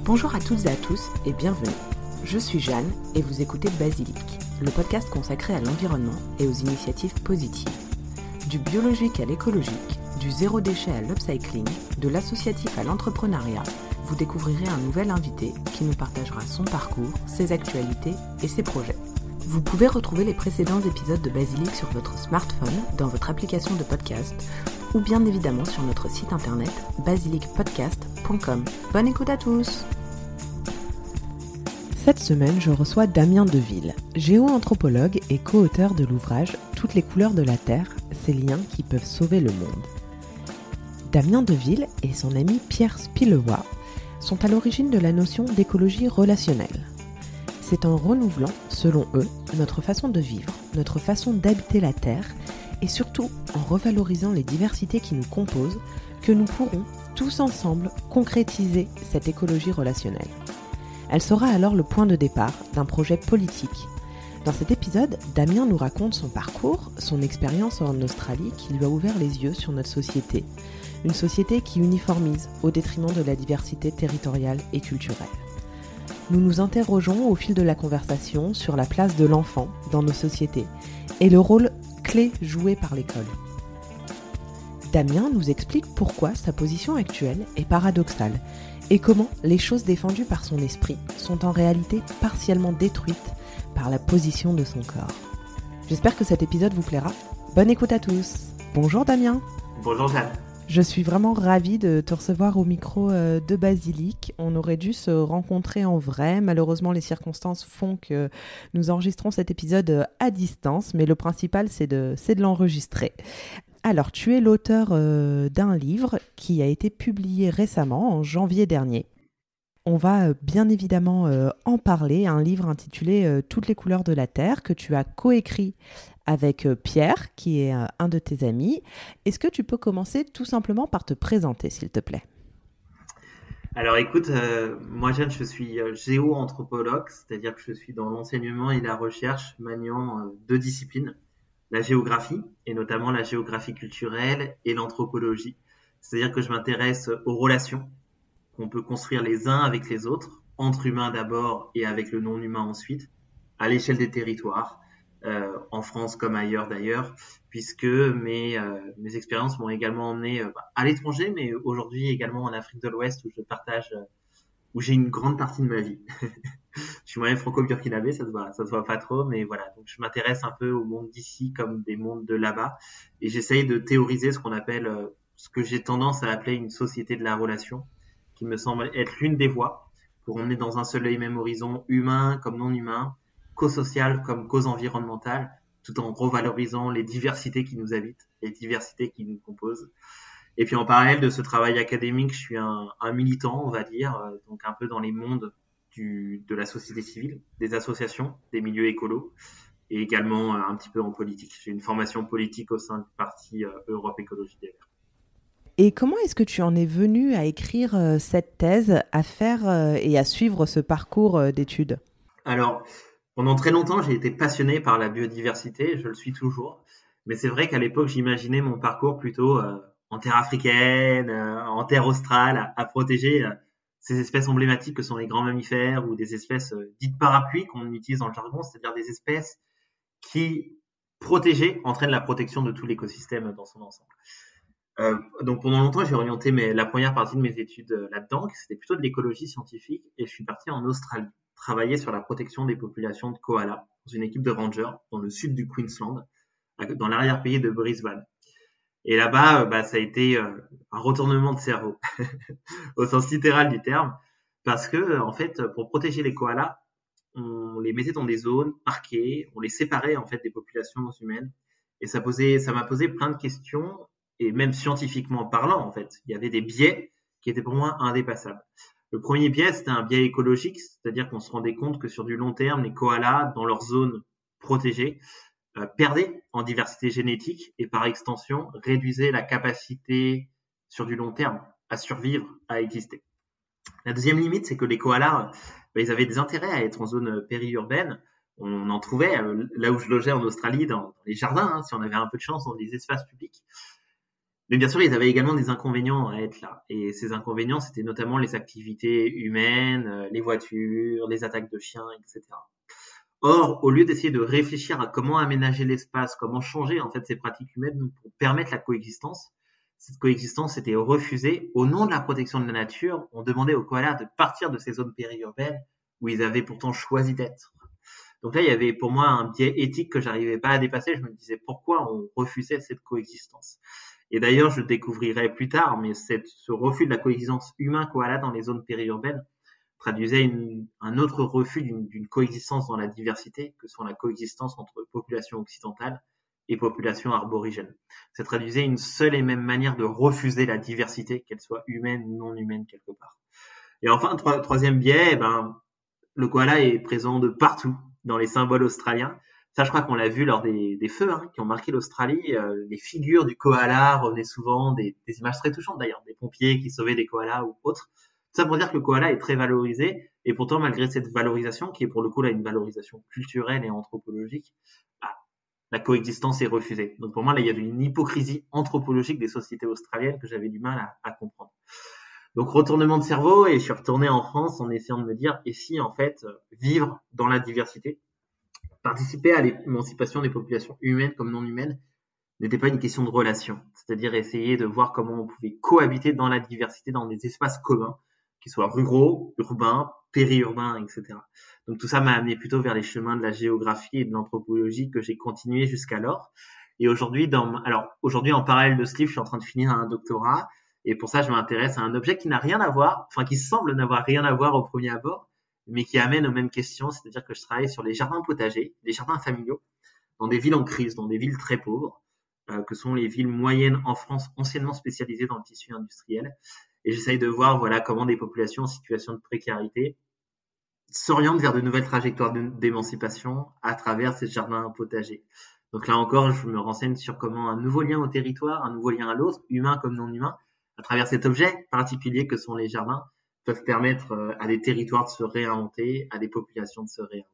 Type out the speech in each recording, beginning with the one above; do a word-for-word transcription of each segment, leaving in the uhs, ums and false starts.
Bonjour à toutes et à tous et bienvenue. Je suis Jeanne et vous écoutez Basilic, le podcast consacré à l'environnement et aux initiatives positives. Du biologique à l'écologique, du zéro déchet à l'upcycling, de l'associatif à l'entrepreneuriat, vous découvrirez un nouvel invité qui nous partagera son parcours, ses actualités et ses projets. Vous pouvez retrouver les précédents épisodes de Basilic sur votre smartphone, dans votre application de podcast, ou bien évidemment sur notre site internet basilic podcast point com. Bonne écoute à tous! Cette semaine, je reçois Damien Deville, géoanthropologue et co-auteur de l'ouvrage « Toutes les couleurs de la Terre, ces liens qui peuvent sauver le monde ». Damien Deville et son ami Pierre Spilevoix sont à l'origine de la notion d'écologie relationnelle. C'est en renouvelant, selon eux, notre façon de vivre, notre façon d'habiter la Terre et surtout en revalorisant les diversités qui nous composent que nous pourrons, tous ensemble, concrétiser cette écologie relationnelle. Elle sera alors le point de départ d'un projet politique. Dans cet épisode, Damien nous raconte son parcours, son expérience en Australie qui lui a ouvert les yeux sur notre société. Une société qui uniformise au détriment de la diversité territoriale et culturelle. Nous nous interrogeons au fil de la conversation sur la place de l'enfant dans nos sociétés et le rôle clé joué par l'école. Damien nous explique pourquoi sa position actuelle est paradoxale et comment les choses défendues par son esprit sont en réalité partiellement détruites par la position de son corps. J'espère que cet épisode vous plaira. Bonne écoute à tous. Bonjour Damien. Bonjour Jeanne. Je suis vraiment ravie de te recevoir au micro de Basilic. On aurait dû se rencontrer en vrai. Malheureusement, les circonstances font que nous enregistrons cet épisode à distance, mais le principal, c'est de, c'est de l'enregistrer. Alors, tu es l'auteur euh, d'un livre qui a été publié récemment, en janvier dernier. On va euh, bien évidemment euh, en parler, un livre intitulé euh, « Toutes les couleurs de la Terre » que tu as coécrit avec euh, Pierre, qui est euh, un de tes amis. Est-ce que tu peux commencer tout simplement par te présenter, s'il te plaît ? Alors écoute, euh, moi Jeanne, je suis euh, géoanthropologue, c'est-à-dire que je suis dans l'enseignement et la recherche maniant euh, deux disciplines. La géographie, et notamment la géographie culturelle et l'anthropologie. C'est-à-dire que je m'intéresse aux relations qu'on peut construire les uns avec les autres, entre humains d'abord et avec le non-humain ensuite, à l'échelle des territoires, euh, en France comme ailleurs d'ailleurs, puisque mes, euh, mes expériences m'ont également emmené euh, à l'étranger, mais aujourd'hui également en Afrique de l'Ouest où je partage, euh, où j'ai une grande partie de ma vie. Je suis moi-même franco-burkinabé, ça se voit, ça se voit pas trop, mais voilà. Donc, je m'intéresse un peu au monde d'ici comme des mondes de là-bas. Et j'essaye de théoriser ce qu'on appelle, euh, ce que j'ai tendance à appeler une société de la relation, qui me semble être l'une des voies pour emmener dans un seul et même horizon humain comme non humain, co-social comme cause environnementale, tout en revalorisant les diversités qui nous habitent, les diversités qui nous composent. Et puis, en parallèle de ce travail académique, je suis un, un militant, on va dire, euh, donc un peu dans les mondes Du, de la société civile, des associations, des milieux écolos et également euh, un petit peu en politique. J'ai une formation politique au sein du parti euh, Europe Écologie des Verts. Et comment est-ce que tu en es venu à écrire euh, cette thèse, à faire euh, et à suivre ce parcours euh, d'études ? Alors, pendant très longtemps, j'ai été passionné par la biodiversité, je le suis toujours, mais c'est vrai qu'à l'époque, j'imaginais mon parcours plutôt euh, en terre africaine, euh, en terre australe, à, à protéger euh, ces espèces emblématiques que sont les grands mammifères ou des espèces euh, dites parapluies qu'on utilise dans le jargon, c'est-à-dire des espèces qui, protégées, entraînent la protection de tout l'écosystème dans son ensemble. Euh, donc pendant longtemps, j'ai orienté mes, la première partie de mes études euh, là-dedans, c'était plutôt de l'écologie scientifique, et je suis parti en Australie, travailler sur la protection des populations de koalas dans une équipe de rangers dans le sud du Queensland, dans l'arrière-pays de Brisbane. Et là-bas, euh, bah, ça a été euh, un retournement de cerveau, au sens littéral du terme, parce que en fait, pour protéger les koalas, on les mettait dans des zones marquées, on les séparait en fait des populations humaines, et ça posait, ça m'a posé plein de questions, et même scientifiquement parlant, en fait, il y avait des biais qui étaient pour moi indépassables. Le premier biais, c'était un biais écologique, c'est-à-dire qu'on se rendait compte que sur du long terme, les koalas, dans leur zone protégée, euh, perdaient en diversité génétique et par extension réduisaient la capacité sur du long terme à survivre, à exister. La deuxième limite, c'est que les koalas, bah, ils avaient des intérêts à être en zone périurbaine. On en trouvait, euh, là où je logeais en Australie, dans, dans les jardins, hein, si on avait un peu de chance, dans des espaces publics. Mais bien sûr, ils avaient également des inconvénients à être là. Et ces inconvénients, c'était notamment les activités humaines, euh, les voitures, les attaques de chiens, et cetera. Or, au lieu d'essayer de réfléchir à comment aménager l'espace, comment changer en fait ces pratiques humaines pour permettre la coexistence, cette coexistence était refusée. Au nom de la protection de la nature, on demandait aux koalas de partir de ces zones périurbaines où ils avaient pourtant choisi d'être. Donc là, il y avait pour moi un biais éthique que j'arrivais pas à dépasser. Je me disais pourquoi on refusait cette coexistence. Et d'ailleurs, je découvrirai plus tard, mais cette, ce refus de la coexistence humain-koala dans les zones périurbaines traduisait une, un autre refus d'une, d'une coexistence dans la diversité, que sont la coexistence entre population occidentale et population arborigène. Ça traduisait une seule et même manière de refuser la diversité, qu'elle soit humaine ou non humaine quelque part. Et enfin, trois, troisième biais, eh ben, le koala est présent de partout dans les symboles australiens. Ça, je crois qu'on l'a vu lors des, des feux hein, qui ont marqué l'Australie. Euh, les figures du koala revenaient souvent, des, des images très touchantes d'ailleurs, des pompiers qui sauvaient des koalas ou autres. Tout ça pour dire que le koala est très valorisé. Et pourtant, malgré cette valorisation, qui est pour le coup là une valorisation culturelle et anthropologique, bah, la coexistence est refusée. Donc pour moi, là, il y avait une hypocrisie anthropologique des sociétés australiennes que j'avais du mal à, à comprendre. Donc retournement de cerveau et je suis retourné en France en essayant de me dire et si en fait vivre dans la diversité, participer à l'émancipation des populations humaines comme non humaines n'était pas une question de relation, c'est-à-dire essayer de voir comment on pouvait cohabiter dans la diversité dans des espaces communs, qui soient ruraux, urbains, périurbains, et cetera. Donc tout ça m'a amené plutôt vers les chemins de la géographie et de l'anthropologie que j'ai continué jusqu'alors. Et aujourd'hui, dans, alors aujourd'hui en parallèle de ce livre, je suis en train de finir un doctorat. Et pour ça, je m'intéresse à un objet qui n'a rien à voir, enfin qui semble n'avoir rien à voir au premier abord, mais qui amène aux mêmes questions, c'est-à-dire que je travaille sur les jardins potagers, les jardins familiaux, dans des villes en crise, dans des villes très pauvres, euh, que sont les villes moyennes en France, anciennement spécialisées dans le tissu industriel. Et j'essaye de voir voilà comment des populations en situation de précarité s'orientent vers de nouvelles trajectoires d'émancipation à travers ces jardins potagers. Donc là encore, je me renseigne sur comment un nouveau lien au territoire, un nouveau lien à l'autre, humain comme non humain, à travers cet objet particulier que sont les jardins, peuvent permettre à des territoires de se réinventer, à des populations de se réinventer.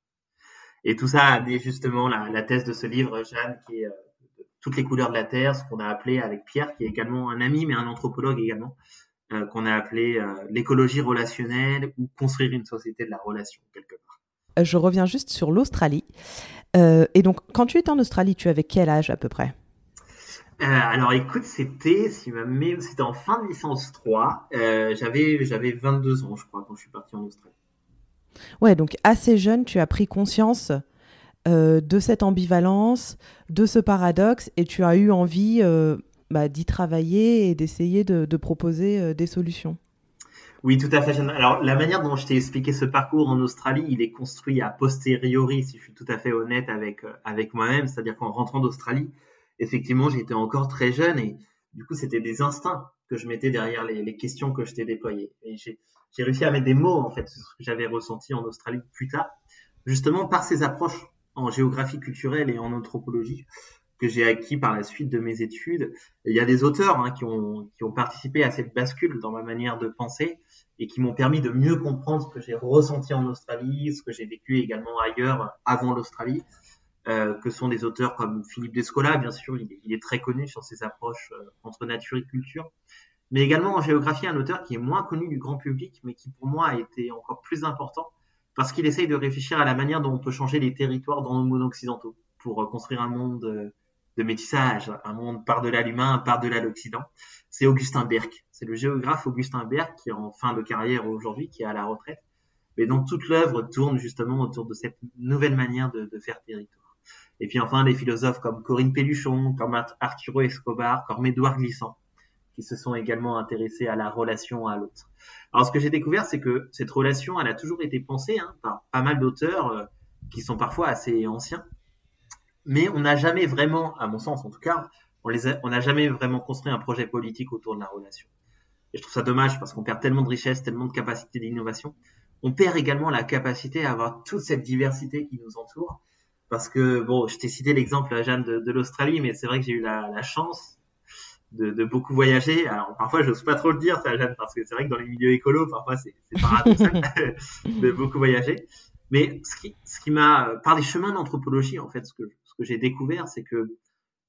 Et tout ça a amené justement la, la thèse de ce livre, Jeanne, qui est euh, Toutes les couleurs de la Terre, ce qu'on a appelé avec Pierre, qui est également un ami, mais un anthropologue également, euh, qu'on a appelé euh, l'écologie relationnelle ou construire une société de la relation, quelque part. Je reviens juste sur l'Australie. Euh, et donc, quand tu étais en Australie, tu avais quel âge à peu près ? Euh, alors écoute, c'était, si ma mé- c'était en fin de licence trois, euh, j'avais, j'avais vingt-deux ans je crois quand je suis parti en Australie. Ouais, donc assez jeune, tu as pris conscience euh, de cette ambivalence, de ce paradoxe, et tu as eu envie euh, bah, d'y travailler et d'essayer de, de proposer euh, des solutions. Oui, tout à fait. Jeanne. Alors la manière dont je t'ai expliqué ce parcours en Australie, il est construit a posteriori, si je suis tout à fait honnête avec, euh, avec moi-même, c'est-à-dire qu'en rentrant d'Australie, effectivement, j'étais encore très jeune et du coup, c'était des instincts que je mettais derrière les, les questions que je t'ai déployées. Et j'ai, j'ai réussi à mettre des mots, en fait, sur ce que j'avais ressenti en Australie plus tard, justement par ces approches en géographie culturelle et en anthropologie que j'ai acquis par la suite de mes études. Et il y a des auteurs hein, qui, ont, qui ont participé à cette bascule dans ma manière de penser et qui m'ont permis de mieux comprendre ce que j'ai ressenti en Australie, ce que j'ai vécu également ailleurs avant l'Australie. Euh, que sont des auteurs comme Philippe Descola, bien sûr, il est, il est très connu sur ses approches euh, entre nature et culture, mais également en géographie, un auteur qui est moins connu du grand public, mais qui pour moi a été encore plus important, parce qu'il essaye de réfléchir à la manière dont on peut changer les territoires dans nos mondes occidentaux, pour euh, construire un monde euh, de métissage, un monde par-delà l'humain, par-delà l'Occident. C'est Augustin Berck, c'est le géographe Augustin Berck, qui est en fin de carrière aujourd'hui, qui est à la retraite, mais dont toute l'œuvre tourne justement autour de cette nouvelle manière de, de faire territoire. Et puis enfin, des philosophes comme Corinne Pelluchon, comme Arturo Escobar, comme Édouard Glissant, qui se sont également intéressés à la relation à l'autre. Alors, ce que j'ai découvert, c'est que cette relation, elle a toujours été pensée hein, par pas mal d'auteurs euh, qui sont parfois assez anciens, mais on n'a jamais vraiment, à mon sens en tout cas, on les a, on n'a jamais vraiment construit un projet politique autour de la relation. Et je trouve ça dommage parce qu'on perd tellement de richesse, tellement de capacité d'innovation. On perd également la capacité à avoir toute cette diversité qui nous entoure. Parce que, bon, je t'ai cité l'exemple, Jeanne, de, de l'Australie, mais c'est vrai que j'ai eu la, la chance de, de beaucoup voyager. Alors, parfois, j'ose pas trop le dire, ça, Jeanne, parce que c'est vrai que dans les milieux écolos, parfois, c'est, c'est paradoxal de beaucoup voyager. Mais ce qui, ce qui m'a, par les chemins d'anthropologie, en fait, ce que, ce que j'ai découvert, c'est que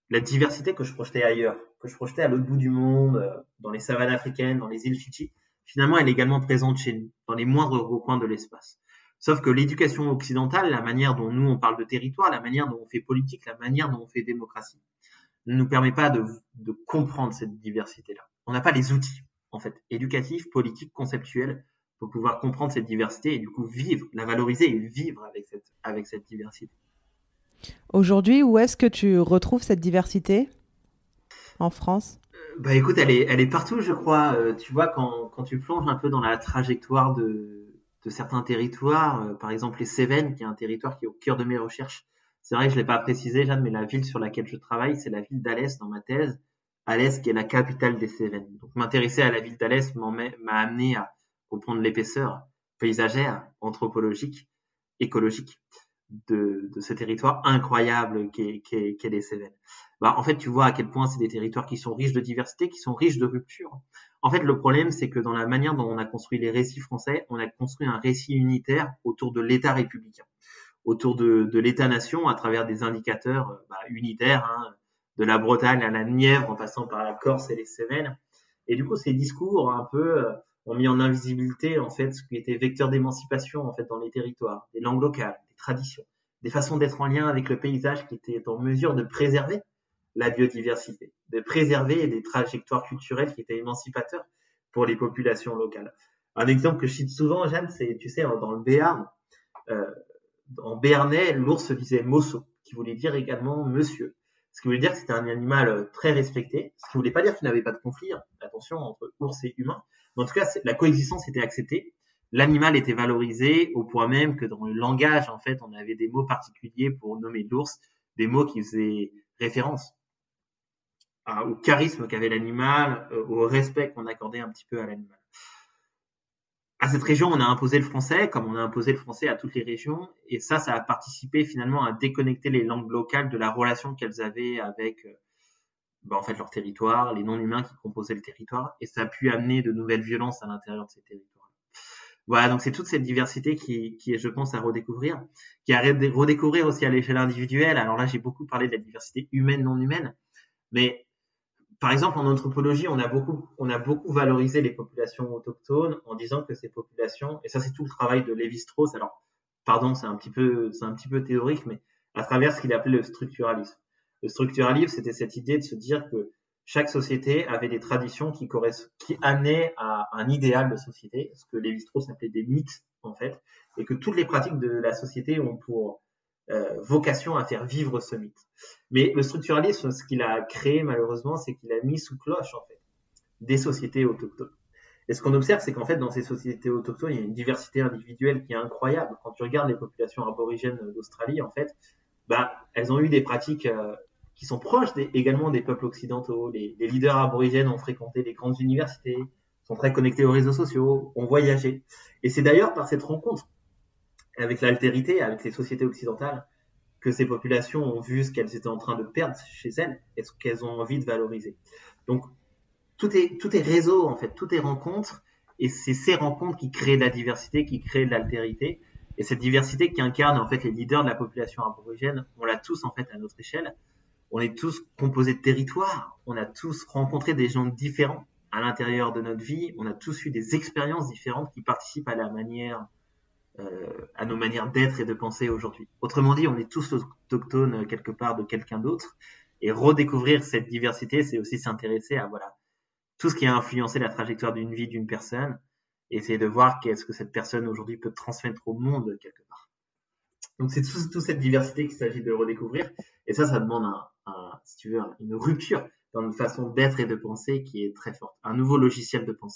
la diversité que je projetais ailleurs, que je projetais à l'autre bout du monde, euh, dans les savanes africaines, dans les îles Fidji, finalement, elle est également présente chez nous, dans les moindres recoins de l'espace. Sauf que l'éducation occidentale, la manière dont nous on parle de territoire, la manière dont on fait politique, la manière dont on fait démocratie, ne nous permet pas de, de comprendre cette diversité-là. On n'a pas les outils, en fait, éducatifs, politiques, conceptuels, pour pouvoir comprendre cette diversité et du coup vivre, la valoriser et vivre avec cette, avec cette diversité. Aujourd'hui, où est-ce que tu retrouves cette diversité en France ? Bah écoute, elle est, elle est partout, je crois. Euh, tu vois, quand, quand tu plonges un peu dans la trajectoire de, de certains territoires, euh, par exemple les Cévennes, qui est un territoire qui est au cœur de mes recherches. C'est vrai que je l'ai pas précisé, Jeanne, mais la ville sur laquelle je travaille, c'est la ville d'Alès dans ma thèse. Alès, qui est la capitale des Cévennes. Donc, m'intéresser à la ville d'Alès m'a amené à comprendre l'épaisseur paysagère, anthropologique, écologique de, de ce territoire incroyable qu'est, qu'est, qu'est les Cévennes. Bah, en fait, tu vois à quel point c'est des territoires qui sont riches de diversité, qui sont riches de rupture. En fait, le problème, c'est que dans la manière dont on a construit les récits français, on a construit un récit unitaire autour de l'État républicain, autour de, de l'État-nation à travers des indicateurs bah, unitaires, hein, de la Bretagne à la Nièvre, en passant par la Corse et les Cévennes. Et du coup, ces discours un peu euh, ont mis en invisibilité en fait ce qui était vecteur d'émancipation en fait dans les territoires, des langues locales, des traditions, des façons d'être en lien avec le paysage qui étaient en mesure de préserver la biodiversité, de préserver des trajectoires culturelles qui étaient émancipateurs pour les populations locales. Un exemple que je cite souvent, Jeanne, c'est, tu sais, dans le Béarn, euh, en béarnais, l'ours disait mosso, qui voulait dire également monsieur. Ce qui voulait dire que c'était un animal très respecté, ce qui ne voulait pas dire qu'il n'avait pas de conflit, attention, entre ours et humain. Mais en tout cas, la coexistence était acceptée. L'animal était valorisé au point même que dans le langage, en fait, on avait des mots particuliers pour nommer l'ours, des mots qui faisaient référence à, au charisme qu'avait l'animal, au respect qu'on accordait un petit peu à l'animal. À cette région, on a imposé le français, comme on a imposé le français à toutes les régions, et ça, ça a participé finalement à déconnecter les langues locales de la relation qu'elles avaient avec ben, en fait, leur territoire, les non-humains qui composaient le territoire, et ça a pu amener de nouvelles violences à l'intérieur de ces territoires. Voilà, donc c'est toute cette diversité qui, qui est, je pense, à redécouvrir, qui est à redécouvrir aussi à l'échelle individuelle. Alors là, j'ai beaucoup parlé de la diversité humaine, non humaine, mais par exemple, en anthropologie, on a beaucoup, on a beaucoup valorisé les populations autochtones en disant que ces populations, et ça c'est tout le travail de Lévi-Strauss. Alors, pardon, c'est un petit peu, c'est un petit peu théorique, mais à travers ce qu'il appelait le structuralisme. Le structuralisme, c'était cette idée de se dire que chaque société avait des traditions qui correspondent, qui amenaient à un idéal de société, ce que Lévi-Strauss appelait des mythes en fait, et que toutes les pratiques de la société ont pour Euh, vocation à faire vivre ce mythe. Mais le structuralisme, ce qu'il a créé malheureusement, c'est qu'il a mis sous cloche en fait des sociétés autochtones. Et ce qu'on observe, c'est qu'en fait dans ces sociétés autochtones, il y a une diversité individuelle qui est incroyable. Quand tu regardes les populations aborigènes d'Australie, en fait, bah elles ont eu des pratiques euh, qui sont proches des, également des peuples occidentaux. Les, les leaders aborigènes ont fréquenté les grandes universités, sont très connectés aux réseaux sociaux, ont voyagé. Et c'est d'ailleurs par cette rencontre avec l'altérité, avec les sociétés occidentales, que ces populations ont vu ce qu'elles étaient en train de perdre chez elles et ce qu'elles ont envie de valoriser. Donc, tout est, tout est réseau, en fait, tout est rencontre, et c'est ces rencontres qui créent de la diversité, qui créent de l'altérité, et cette diversité qui incarne, en fait, les leaders de la population aborigène, on l'a tous, en fait, à notre échelle. On est tous composés de territoires, on a tous rencontré des gens différents à l'intérieur de notre vie, on a tous eu des expériences différentes qui participent à la manière Euh, à nos manières d'être et de penser aujourd'hui. Autrement dit, on est tous autochtones quelque part de quelqu'un d'autre, et redécouvrir cette diversité, c'est aussi s'intéresser à voilà tout ce qui a influencé la trajectoire d'une vie d'une personne, et essayer de voir qu'est-ce que cette personne aujourd'hui peut transmettre au monde quelque part. Donc c'est toute tout cette diversité qu'il s'agit de redécouvrir, et ça, ça demande un, un, si tu veux, une rupture dans une façon d'être et de penser qui est très forte, un nouveau logiciel de pensée.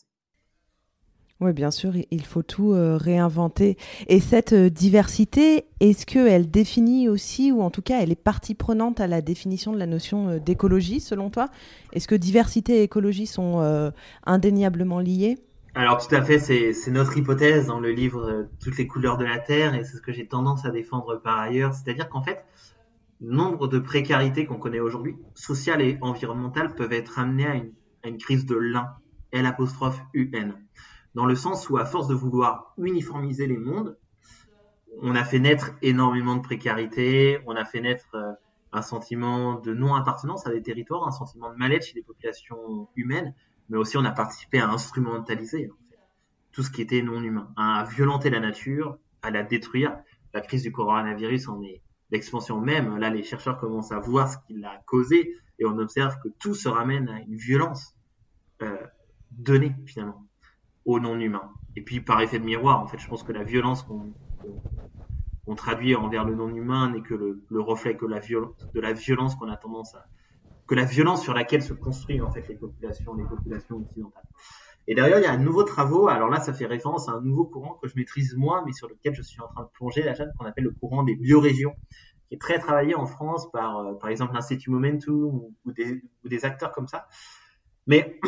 Oui, bien sûr, il faut tout euh, réinventer. Et cette euh, diversité, est-ce qu'elle définit aussi, ou en tout cas, elle est partie prenante à la définition de la notion euh, d'écologie, selon toi ? Est-ce que diversité et écologie sont euh, indéniablement liées ? Alors tout à fait, c'est, c'est notre hypothèse dans le livre euh, Toutes les couleurs de la Terre, et c'est ce que j'ai tendance à défendre par ailleurs. C'est-à-dire qu'en fait, nombre de précarités qu'on connaît aujourd'hui, sociales et environnementales, peuvent être amenées à une, à une crise de l'un, L apostrophe U N. Dans le sens où, à force de vouloir uniformiser les mondes, on a fait naître énormément de précarité, on a fait naître euh, un sentiment de non-appartenance à des territoires, un sentiment de mal-être chez les populations humaines, mais aussi on a participé à instrumentaliser en fait, tout ce qui était non humain, à violenter la nature, à la détruire. La crise du coronavirus en est l'expansion même. Là, les chercheurs commencent à voir ce qui l'a causé et on observe que tout se ramène à une violence euh, donnée finalement au non humain. Et puis par effet de miroir, en fait, je pense que la violence qu'on, qu'on, qu'on traduit envers le non humain n'est que le, le reflet que la violence, de la violence qu'on a tendance à, que la violence sur laquelle se construisent en fait les populations, les populations occidentales. Et d'ailleurs, il y a un nouveau travaux. Alors là, ça fait référence à un nouveau courant que je maîtrise moins, mais sur lequel je suis en train de plonger, la chaîne qu'on appelle le courant des biorégions, qui est très travaillé en France par, euh, par exemple, l'Institut Momentum ou, ou, des, ou des acteurs comme ça. Mais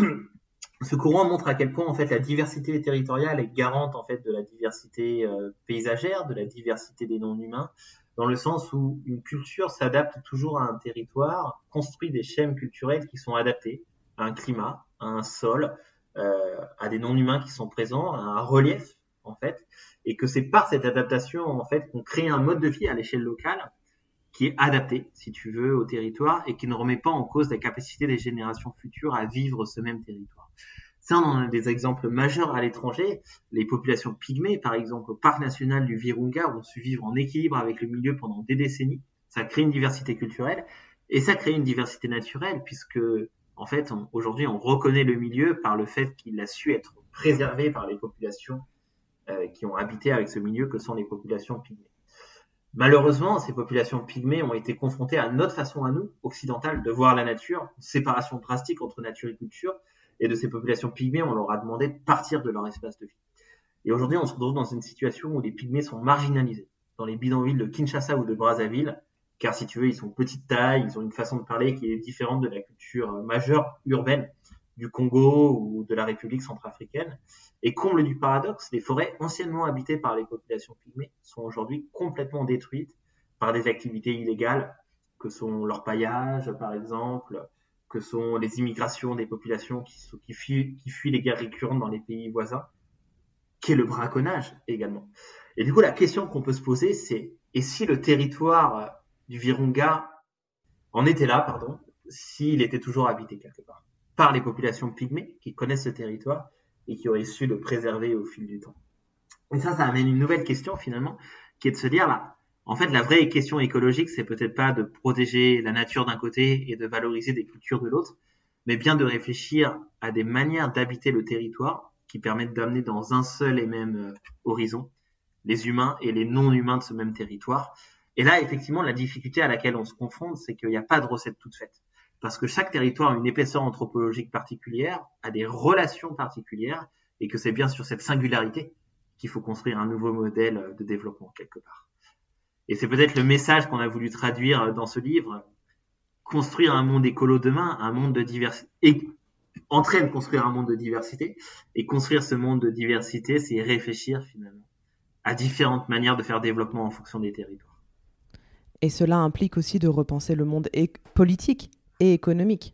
ce courant montre à quel point en fait la diversité territoriale est garante en fait de la diversité euh, paysagère, de la diversité des non-humains, dans le sens où une culture s'adapte toujours à un territoire, construit des schèmes culturels qui sont adaptés à un climat, à un sol, euh, à des non-humains qui sont présents, à un relief en fait, et que c'est par cette adaptation en fait qu'on crée un mode de vie à l'échelle locale qui est adapté, si tu veux, au territoire et qui ne remet pas en cause la capacité des générations futures à vivre ce même territoire. Ça, on en a des exemples majeurs à l'étranger. Les populations pygmées, par exemple, au parc national du Virunga, ont su vivre en équilibre avec le milieu pendant des décennies. Ça crée une diversité culturelle et ça crée une diversité naturelle puisque, en fait, on, aujourd'hui, on reconnaît le milieu par le fait qu'il a su être préservé par les populations euh, qui ont habité avec ce milieu que sont les populations pygmées. Malheureusement, ces populations pygmées ont été confrontées à notre façon à nous, occidentale, de voir la nature, une séparation drastique entre nature et culture, et de ces populations pygmées, on leur a demandé de partir de leur espace de vie. Et aujourd'hui, on se retrouve dans une situation où les pygmées sont marginalisés, dans les bidonvilles de Kinshasa ou de Brazzaville, car si tu veux, ils sont petite taille, ils ont une façon de parler qui est différente de la culture majeure urbaine du Congo ou de la République centrafricaine. Et comble du paradoxe, les forêts anciennement habitées par les populations pygmées sont aujourd'hui complètement détruites par des activités illégales, que sont l'orpaillage, par exemple, que sont les immigrations des populations qui, qui, fuient, qui fuient les guerres récurrentes dans les pays voisins, qui est le braconnage également. Et du coup, la question qu'on peut se poser, c'est et si le territoire du Virunga en était là, pardon, s'il était toujours habité quelque part par les populations pygmées qui connaissent ce territoire et qui auraient su le préserver au fil du temps. Et ça, ça amène une nouvelle question finalement, qui est de se dire là, en fait, la vraie question écologique, c'est peut-être pas de protéger la nature d'un côté et de valoriser des cultures de l'autre, mais bien de réfléchir à des manières d'habiter le territoire qui permettent d'amener dans un seul et même horizon les humains et les non-humains de ce même territoire. Et là, effectivement, la difficulté à laquelle on se confronte, c'est qu'il n'y a pas de recette toute faite. Parce que chaque territoire a une épaisseur anthropologique particulière, a des relations particulières, et que c'est bien sur cette singularité qu'il faut construire un nouveau modèle de développement quelque part. Et c'est peut-être le message qu'on a voulu traduire dans ce livre. Construire un monde écolo demain, un monde de diversité, et entraîne construire un monde de diversité. Et construire ce monde de diversité, c'est réfléchir finalement à différentes manières de faire développement en fonction des territoires. Et cela implique aussi de repenser le monde é- politique et économique.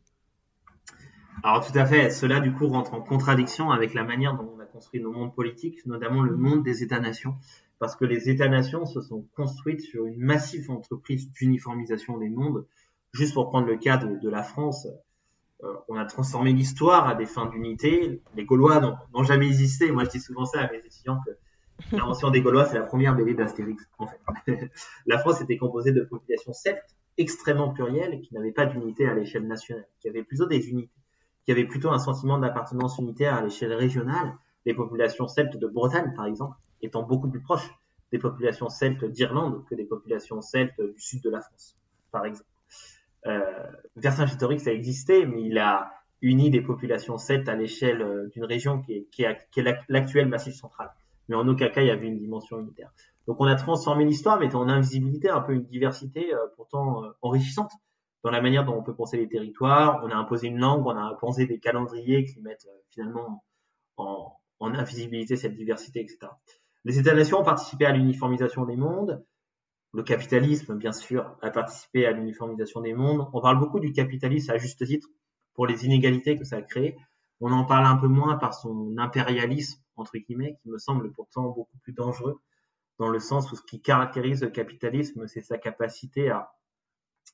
Alors tout à fait, cela du coup rentre en contradiction avec la manière dont on a construit nos mondes politiques, notamment le monde des États-nations, parce que les États-nations se sont construites sur une massive entreprise d'uniformisation des mondes. Juste pour prendre le cas de, de la France, euh, on a transformé l'histoire à des fins d'unité. Les Gaulois n'ont, n'ont jamais existé. Moi je dis souvent ça à mes étudiants que l'invention des Gaulois, c'est la première B D d'Astérix, en fait. La France était composée de populations celtes extrêmement plurielles et qui n'avaient pas d'unité à l'échelle nationale, qui avaient plutôt des unités, qui avaient plutôt un sentiment d'appartenance unitaire à l'échelle régionale. Les populations celtes de Bretagne, par exemple, étant beaucoup plus proches des populations celtes d'Irlande que des populations celtes du sud de la France, par exemple. Euh, Vercingétorix a existé, mais il a uni des populations celtes à l'échelle d'une région qui est, qui est, qui est l'actuel Massif central. Mais en aucun cas, il y avait une dimension unitaire. Donc on a transformé l'histoire, mettant en invisibilité un peu une diversité euh, pourtant euh, enrichissante dans la manière dont on peut penser les territoires. On a imposé une langue, on a imposé des calendriers qui mettent euh, finalement en, en invisibilité cette diversité, et cetera. Les États-nations ont participé à l'uniformisation des mondes. Le capitalisme, bien sûr, a participé à l'uniformisation des mondes. On parle beaucoup du capitalisme à juste titre pour les inégalités que ça a créées. On en parle un peu moins par son impérialisme, entre guillemets, qui me semble pourtant beaucoup plus dangereux, dans le sens où ce qui caractérise le capitalisme, c'est sa capacité à,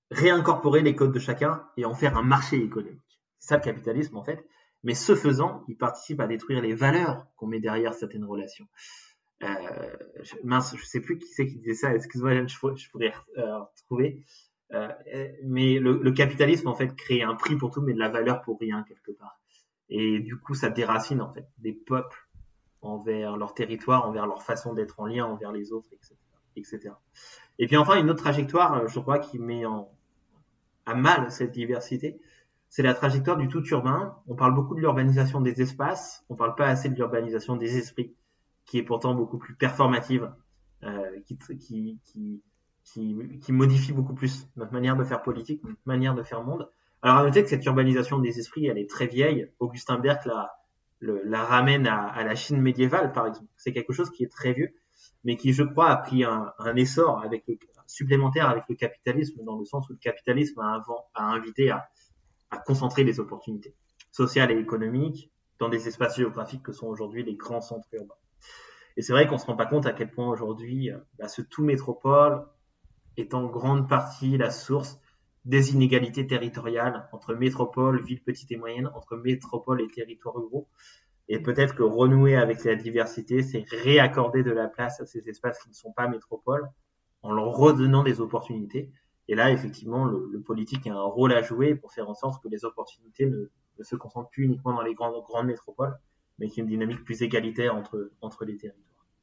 réincorporer les codes de chacun et en faire un marché économique. C'est ça le capitalisme en fait. Mais ce faisant, il participe à détruire les valeurs qu'on met derrière certaines relations. Euh, je, mince, je sais plus qui c'est qui disait ça. Excuse-moi, je, je pourrais euh, retrouver. Euh, mais le, le capitalisme en fait crée un prix pour tout, mais de la valeur pour rien quelque part. Et du coup, ça déracine en fait des peuples envers leur territoire, envers leur façon d'être en lien envers les autres, et cetera, et cetera. Et puis enfin, une autre trajectoire, je crois, qui met en, à mal cette diversité, c'est la trajectoire du tout urbain. On parle beaucoup de l'urbanisation des espaces, on parle pas assez de l'urbanisation des esprits, qui est pourtant beaucoup plus performative, euh, qui, qui, qui, qui, qui modifie beaucoup plus notre manière de faire politique, notre manière de faire monde. Alors à noter que cette urbanisation des esprits, elle est très vieille. Augustin Berg la, le, la ramène à, à la Chine médiévale, par exemple. C'est quelque chose qui est très vieux, mais qui, je crois, a pris un, un essor avec le, supplémentaire avec le capitalisme, dans le sens où le capitalisme a, avant, a invité à, à concentrer les opportunités sociales et économiques dans des espaces géographiques que sont aujourd'hui les grands centres urbains. Et c'est vrai qu'on se rend pas compte à quel point aujourd'hui, bah, ce tout métropole est en grande partie la source des inégalités territoriales entre métropole, villes petites et moyennes, entre métropole et territoires ruraux. Et peut-être que renouer avec la diversité, c'est réaccorder de la place à ces espaces qui ne sont pas métropoles, en leur redonnant des opportunités. Et là, effectivement, le, le politique a un rôle à jouer pour faire en sorte que les opportunités ne, ne se concentrent plus uniquement dans les grandes, grandes métropoles, mais qu'il y ait une dynamique plus égalitaire entre, entre les territoires.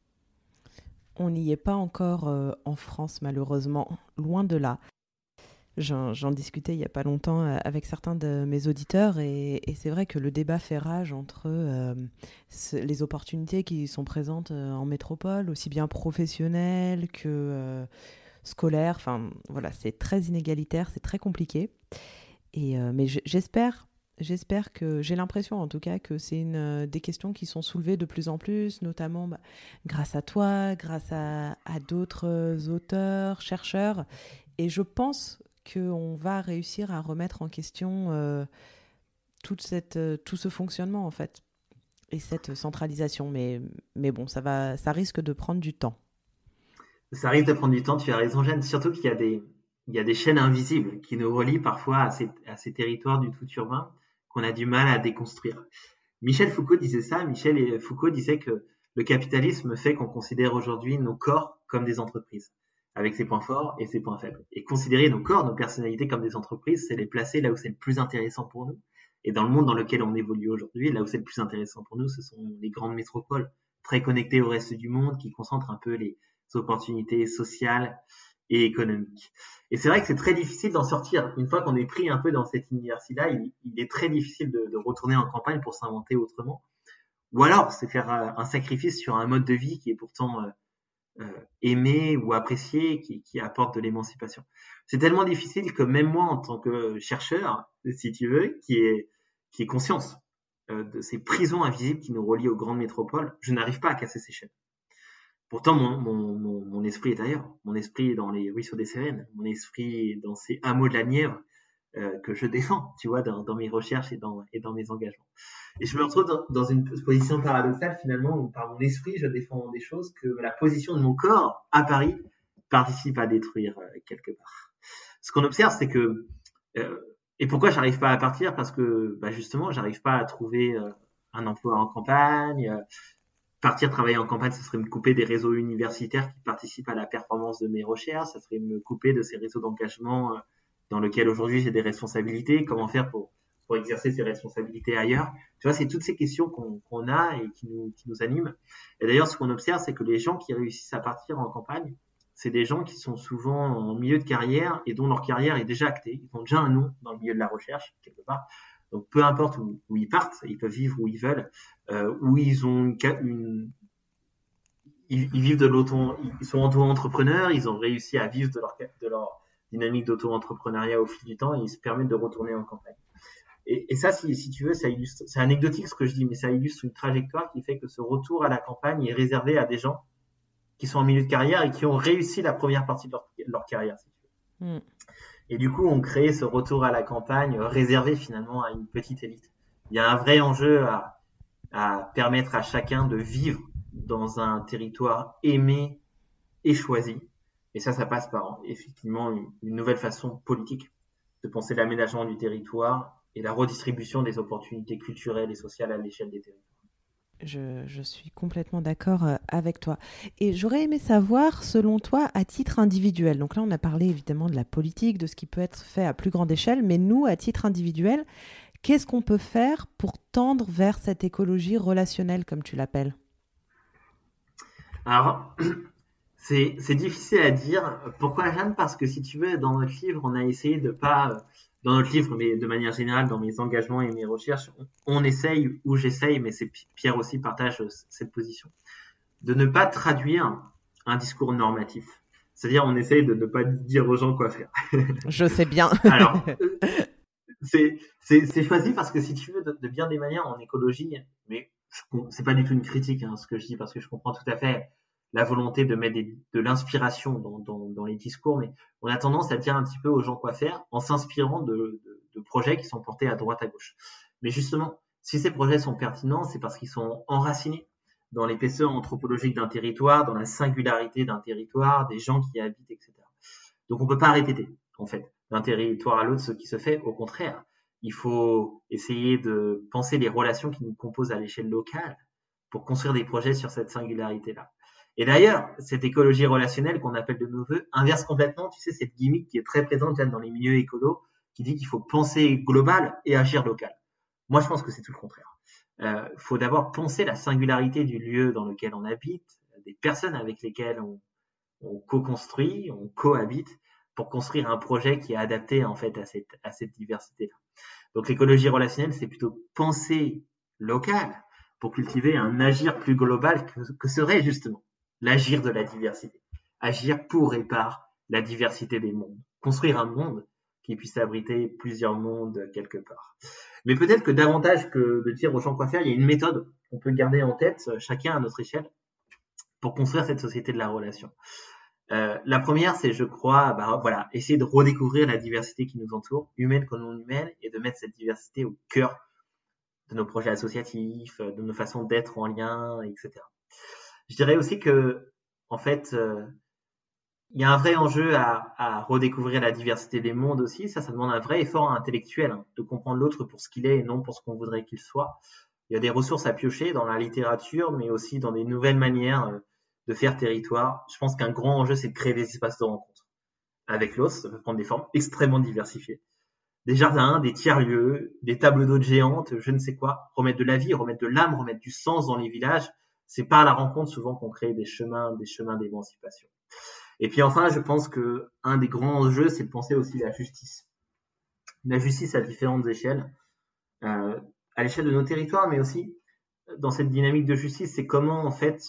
On n'y est pas encore euh, en France, malheureusement, loin de là. J'en, j'en discutais il n'y a pas longtemps avec certains de mes auditeurs et, et c'est vrai que le débat fait rage entre euh, les opportunités qui sont présentes en métropole, aussi bien professionnelles que euh, scolaires. Enfin, voilà, c'est très inégalitaire, c'est très compliqué. Et, euh, mais j'espère, j'espère que, j'ai l'impression en tout cas que c'est une, des questions qui sont soulevées de plus en plus, notamment bah, grâce à toi, grâce à, à d'autres auteurs, chercheurs. Et je pense qu'on va réussir à remettre en question euh, toute cette, euh, tout ce fonctionnement en fait et cette centralisation. Mais, mais bon, ça, va, ça risque de prendre du temps. Ça risque de prendre du temps, tu as raison Jeanne, surtout qu'il y a des, il y a des chaînes invisibles qui nous relient parfois à ces, à ces territoires du tout urbain qu'on a du mal à déconstruire. Michel Foucault disait ça, Michel Foucault disait que le capitalisme fait qu'on considère aujourd'hui nos corps comme des entreprises, avec ses points forts et ses points faibles. Et considérer nos corps, nos personnalités comme des entreprises, c'est les placer là où c'est le plus intéressant pour nous. Et dans le monde dans lequel on évolue aujourd'hui, là où c'est le plus intéressant pour nous, ce sont les grandes métropoles, très connectées au reste du monde, qui concentrent un peu les opportunités sociales et économiques. Et c'est vrai que c'est très difficile d'en sortir. Une fois qu'on est pris un peu dans cette inertie-là, il, il est très difficile de, de retourner en campagne pour s'inventer autrement. Ou alors, c'est faire un sacrifice sur un mode de vie qui est pourtant euh, euh, aimé ou apprécié, qui, qui apporte de l'émancipation. C'est tellement difficile que même moi, en tant que chercheur, si tu veux, qui est, qui est conscience euh, de ces prisons invisibles qui nous relient aux grandes métropoles, je n'arrive pas à casser ces chaînes. Pourtant, mon, mon, mon, mon esprit est ailleurs. Mon esprit est dans les ruisseaux des Cévennes. Mon esprit est dans ces hameaux de la Nièvre euh, que je défends, tu vois, dans, dans mes recherches et dans, et dans mes engagements. Et je me retrouve dans, dans une position paradoxale, finalement, où par mon esprit, je défends des choses que la position de mon corps à Paris participe à détruire euh, quelque part. Ce qu'on observe, c'est que... Euh, et pourquoi j'arrive pas à partir ? Parce que, bah justement, j'arrive pas à trouver euh, un emploi en campagne. Euh, Partir travailler en campagne, ce serait me couper des réseaux universitaires qui participent à la performance de mes recherches, ça serait me couper de ces réseaux d'engagement dans lesquels aujourd'hui j'ai des responsabilités. Comment faire pour, pour exercer ces responsabilités ailleurs ? Tu vois, c'est toutes ces questions qu'on, qu'on a et qui nous, qui nous animent. Et d'ailleurs, ce qu'on observe, c'est que les gens qui réussissent à partir en campagne, c'est des gens qui sont souvent en milieu de carrière et dont leur carrière est déjà actée. Ils ont déjà un nom dans le milieu de la recherche, quelque part. Donc, peu importe où, où ils partent, ils peuvent vivre où ils veulent, euh, où ils ont une, une ils, ils vivent de l'auto, ils sont auto-entrepreneurs, ils ont réussi à vivre de leur, de leur dynamique d'auto-entrepreneuriat au fil du temps et ils se permettent de retourner en campagne. Et, et ça, si, si tu veux, ça illustre, c'est anecdotique ce que je dis, mais ça illustre une trajectoire qui fait que ce retour à la campagne est réservé à des gens qui sont en milieu de carrière et qui ont réussi la première partie de leur, leur carrière, si tu veux. Mm. Et du coup, on crée ce retour à la campagne réservé finalement à une petite élite. Il y a un vrai enjeu à, à permettre à chacun de vivre dans un territoire aimé et choisi. Et ça, ça passe par effectivement une, une nouvelle façon politique de penser l'aménagement du territoire et la redistribution des opportunités culturelles et sociales à l'échelle des territoires. Je, je suis complètement d'accord euh, avec toi. Et j'aurais aimé savoir, selon toi, à titre individuel, donc là on a parlé évidemment de la politique, de ce qui peut être fait à plus grande échelle, mais nous, à titre individuel, qu'est-ce qu'on peut faire pour tendre vers cette écologie relationnelle, comme tu l'appelles? Alors, c'est, c'est difficile à dire. Pourquoi, Jeanne? Parce que si tu veux, dans notre livre, on a essayé de pas, dans notre livre, mais de manière générale, dans mes engagements et mes recherches, on, on essaye, ou j'essaye, mais c'est Pierre aussi partage cette position, de ne pas traduire un discours normatif. C'est-à-dire, on essaye de ne pas dire aux gens quoi faire. Je sais bien. Alors, c'est, c'est, c'est choisi parce que si tu veux, de, de bien des manières en écologie, mais je, c'est pas du tout une critique, hein, ce que je dis, parce que je comprends tout à fait la volonté de mettre des, de l'inspiration dans, dans, dans les discours, mais on a tendance à dire un petit peu aux gens quoi faire en s'inspirant de, de, de projets qui sont portés à droite à gauche. Mais justement, si ces projets sont pertinents, c'est parce qu'ils sont enracinés dans l'épaisseur anthropologique d'un territoire, dans la singularité d'un territoire, des gens qui y habitent, et cetera. Donc on peut pas répéter, en fait, d'un territoire à l'autre ce qui se fait. Au contraire, il faut essayer de penser les relations qui nous composent à l'échelle locale pour construire des projets sur cette singularité-là. Et d'ailleurs, cette écologie relationnelle qu'on appelle de nos voeux inverse complètement, tu sais, cette gimmick qui est très présente dans les milieux écolos, qui dit qu'il faut penser global et agir local. Moi, je pense que c'est tout le contraire. Il euh, faut d'abord penser la singularité du lieu dans lequel on habite, des personnes avec lesquelles on, on co-construit, on cohabite, pour construire un projet qui est adapté en fait à cette, à cette diversité-là. Donc l'écologie relationnelle, c'est plutôt penser local pour cultiver un agir plus global que, que serait justement l'agir de la diversité. Agir pour et par la diversité des mondes. Construire un monde qui puisse abriter plusieurs mondes quelque part. Mais peut-être que davantage que de dire aux gens quoi faire, il y a une méthode qu'on peut garder en tête, chacun à notre échelle, pour construire cette société de la relation. Euh, la première, c'est, je crois, bah, voilà, essayer de redécouvrir la diversité qui nous entoure, humaine comme non humaine, et de mettre cette diversité au cœur de nos projets associatifs, de nos façons d'être en lien, et cetera. Je dirais aussi que, en fait, euh, il y a un vrai enjeu à, à redécouvrir la diversité des mondes aussi. Ça, ça demande un vrai effort intellectuel, hein, de comprendre l'autre pour ce qu'il est et non pour ce qu'on voudrait qu'il soit. Il y a des ressources à piocher dans la littérature, mais aussi dans des nouvelles manières euh, de faire territoire. Je pense qu'un grand enjeu, c'est de créer des espaces de rencontre avec l'autre. Ça peut prendre des formes extrêmement diversifiées. Des jardins, des tiers-lieux, des tables d'eau géantes, je ne sais quoi. Remettre de la vie, remettre de l'âme, remettre du sens dans les villages. C'est par la rencontre souvent qu'on crée des chemins, des chemins d'émancipation. Et puis enfin, je pense que un des grands enjeux, c'est de penser aussi la justice. La justice à différentes échelles, euh, à l'échelle de nos territoires, mais aussi dans cette dynamique de justice, c'est comment en fait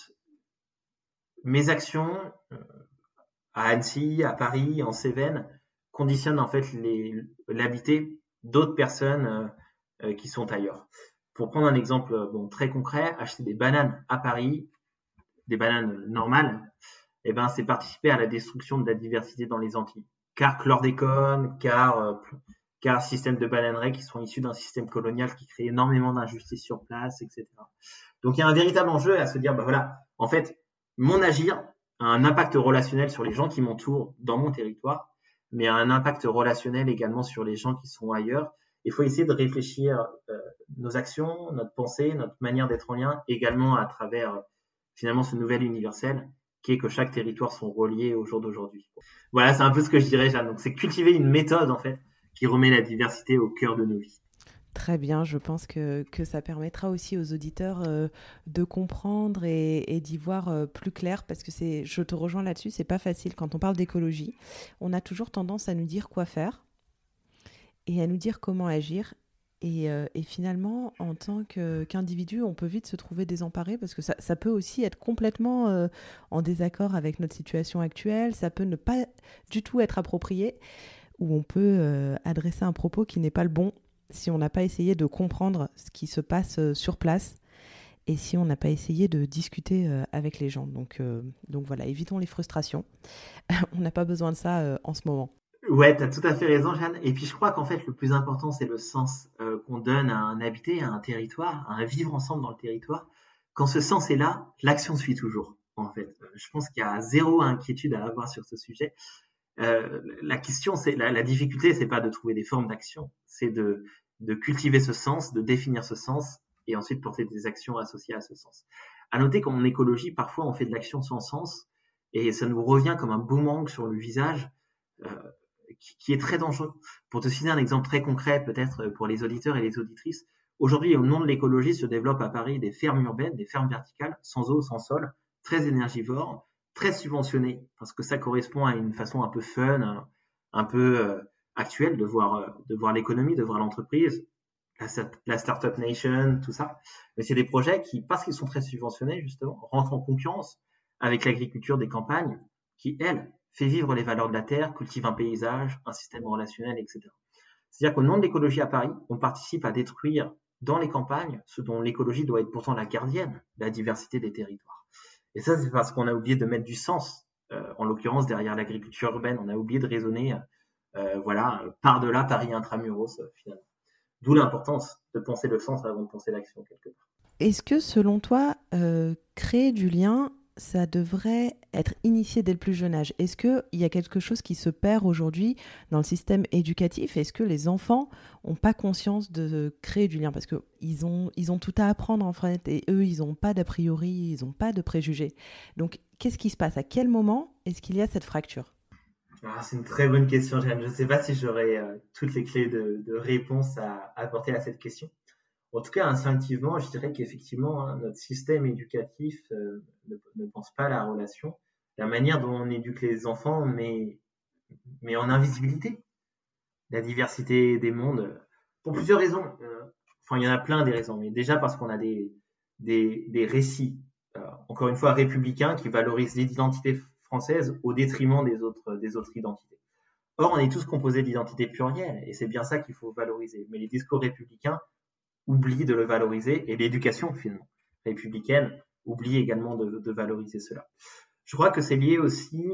mes actions euh, à Annecy, à Paris, en Cévennes, conditionnent en fait les, l'habité d'autres personnes euh, qui sont ailleurs. Pour prendre un exemple bon, très concret, acheter des bananes à Paris, des bananes normales, eh ben, c'est participer à la destruction de la diversité dans les Antilles. Car chlordécone, car, euh, car système de bananerais qui sont issus d'un système colonial qui crée énormément d'injustices sur place, et cetera. Donc il y a un véritable enjeu à se dire, bah voilà, en fait, mon agir a un impact relationnel sur les gens qui m'entourent dans mon territoire, mais a un impact relationnel également sur les gens qui sont ailleurs. Il faut essayer de réfléchir euh, nos actions, notre pensée, notre manière d'être en lien, également à travers euh, finalement ce nouvel universel qui est que chaque territoire sont reliés au jour d'aujourd'hui. Voilà, c'est un peu ce que je dirais, Jeanne. Donc c'est cultiver une méthode en fait qui remet la diversité au cœur de nos vies. Très bien, je pense que, que ça permettra aussi aux auditeurs euh, de comprendre et, et d'y voir euh, plus clair, parce que c'est, je te rejoins là-dessus, c'est pas facile. Quand on parle d'écologie, on a toujours tendance à nous dire quoi faire et à nous dire comment agir. Et, euh, et finalement, en tant que, qu'individu, on peut vite se trouver désemparé, parce que ça, ça peut aussi être complètement euh, en désaccord avec notre situation actuelle, ça peut ne pas du tout être approprié, ou on peut euh, adresser un propos qui n'est pas le bon, si on n'a pas essayé de comprendre ce qui se passe sur place et si on n'a pas essayé de discuter avec les gens. Donc, euh, donc voilà, évitons les frustrations. On n'a pas besoin de ça euh, en ce moment. Ouais, tu as tout à fait raison, Jeanne. Et puis je crois qu'en fait, le plus important, c'est le sens euh, qu'on donne à un habité, à un territoire, à un vivre ensemble dans le territoire. Quand ce sens est là, l'action suit toujours. en fait. Je pense qu'il y a zéro inquiétude à avoir sur ce sujet. Euh, la question, c'est la, la difficulté, c'est pas de trouver des formes d'action, c'est de, de cultiver ce sens, de définir ce sens, et ensuite porter des actions associées à ce sens. À noter qu'en écologie, parfois, on fait de l'action sans sens, et ça nous revient comme un boomerang sur le visage, euh, qui, qui est très dangereux. Pour te citer un exemple très concret, peut-être pour les auditeurs et les auditrices, aujourd'hui, au nom de l'écologie, se développent à Paris des fermes urbaines, des fermes verticales, sans eau, sans sol, très énergivores, très subventionnées, parce que ça correspond à une façon un peu fun, un, un peu euh, actuelle de voir, euh, de voir l'économie, de voir l'entreprise, la, la Startup Nation, tout ça. Mais c'est des projets qui, parce qu'ils sont très subventionnés, justement, rentrent en concurrence avec l'agriculture des campagnes, qui, elle, fait vivre les valeurs de la terre, cultive un paysage, un système relationnel, et cetera. C'est-à-dire qu'au nom de l'écologie à Paris, on participe à détruire dans les campagnes ce dont l'écologie doit être pourtant la gardienne, la diversité des territoires. Et ça, c'est parce qu'on a oublié de mettre du sens, euh, en l'occurrence derrière l'agriculture urbaine, on a oublié de raisonner, euh, voilà, par-delà Paris intramuros, euh, finalement. D'où l'importance de penser le sens avant de penser l'action, quelque part. Est-ce que, selon toi, euh, créer du lien, ça devrait être initié dès le plus jeune âge? Est-ce qu'il y a quelque chose qui se perd aujourd'hui dans le système éducatif? Est-ce que les enfants n'ont pas conscience de créer du lien? Parce qu'ils ont, ils ont tout à apprendre en fait, et eux, ils n'ont pas d'a priori, ils n'ont pas de préjugés. Donc, qu'est-ce qui se passe? À quel moment est-ce qu'il y a cette fracture? Ah, c'est une très bonne question, Jeanne. Je ne sais pas si j'aurai euh, toutes les clés de, de réponse à apporter à cette question. En tout cas, instinctivement, je dirais qu'effectivement, hein, notre système éducatif euh, ne, ne pense pas à la relation. La manière dont on éduque les enfants met, met en invisibilité la diversité des mondes, pour plusieurs raisons. Euh, enfin, il y en a plein des raisons, mais déjà parce qu'on a des, des, des récits, euh, encore une fois, républicains qui valorisent l'identité française au détriment des autres, des autres identités. Or, on est tous composés d'identités plurielles, et c'est bien ça qu'il faut valoriser. Mais les discours républicains oublie de le valoriser, et l'éducation finalement républicaine oublie également de, de valoriser cela. Je crois que c'est lié aussi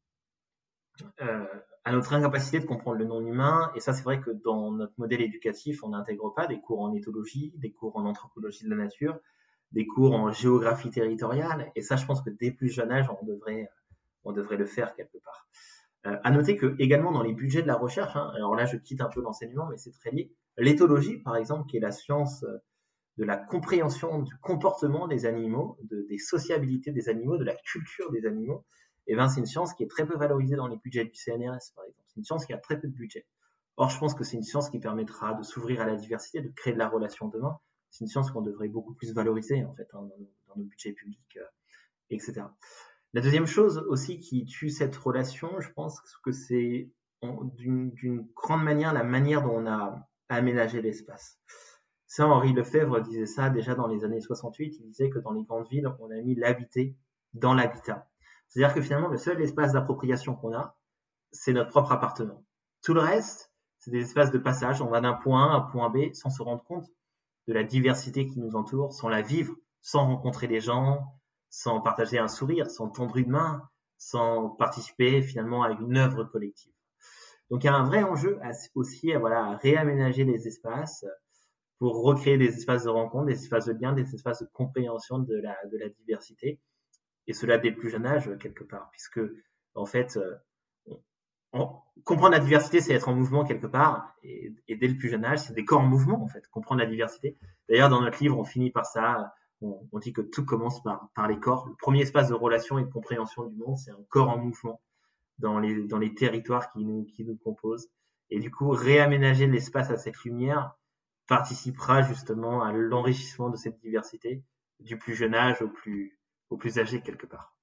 euh, à notre incapacité de comprendre le non-humain, et ça c'est vrai que dans notre modèle éducatif, on n'intègre pas des cours en éthologie, des cours en anthropologie de la nature, des cours en géographie territoriale, et ça je pense que dès plus jeune âge, on devrait, on devrait le faire quelque part. Euh, à noter que également dans les budgets de la recherche, hein, alors là je quitte un peu l'enseignement, mais c'est très lié, l'éthologie par exemple, qui est la science de la compréhension du comportement des animaux, de, des sociabilités des animaux, de la culture des animaux, et ben c'est une science qui est très peu valorisée dans les budgets du C N R S par exemple. C'est une science qui a très peu de budget. Or je pense que c'est une science qui permettra de s'ouvrir à la diversité, de créer de la relation demain. C'est une science qu'on devrait beaucoup plus valoriser en fait hein, dans, nos, dans nos budgets publics, euh, et cetera. La deuxième chose aussi qui tue cette relation, je pense que c'est d'une, d'une grande manière la manière dont on a aménagé l'espace. Ça, Henri Lefebvre disait ça déjà dans les années soixante-huit. Il disait que dans les grandes villes, on a mis l'habité dans l'habitat. C'est-à-dire que finalement, le seul espace d'appropriation qu'on a, c'est notre propre appartement. Tout le reste, c'est des espaces de passage. On va d'un point A à un point B sans se rendre compte de la diversité qui nous entoure, sans la vivre, sans rencontrer des gens, sans partager un sourire, sans tendre une main, sans participer finalement à une œuvre collective. Donc il y a un vrai enjeu à, aussi à, voilà, à réaménager les espaces pour recréer des espaces de rencontre, des espaces de lien, des espaces de compréhension de la, de la diversité, et cela dès le plus jeune âge quelque part, puisque en fait, on, on, comprendre la diversité, c'est être en mouvement quelque part, et, et dès le plus jeune âge, c'est des corps en mouvement en fait, comprendre la diversité. D'ailleurs, dans notre livre, on finit par ça. On, on dit que tout commence par, par les corps. Le premier espace de relation et de compréhension du monde, c'est un corps en mouvement dans les, dans les territoires qui nous, qui nous composent. Et du coup, réaménager l'espace à cette lumière participera justement à l'enrichissement de cette diversité du plus jeune âge au plus, au plus âgé quelque part.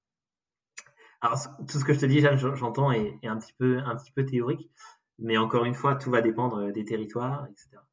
Alors, tout ce que je te dis, Jeanne, j'entends est, est un petit peu, un petit peu théorique, mais encore une fois, tout va dépendre des territoires, et cetera.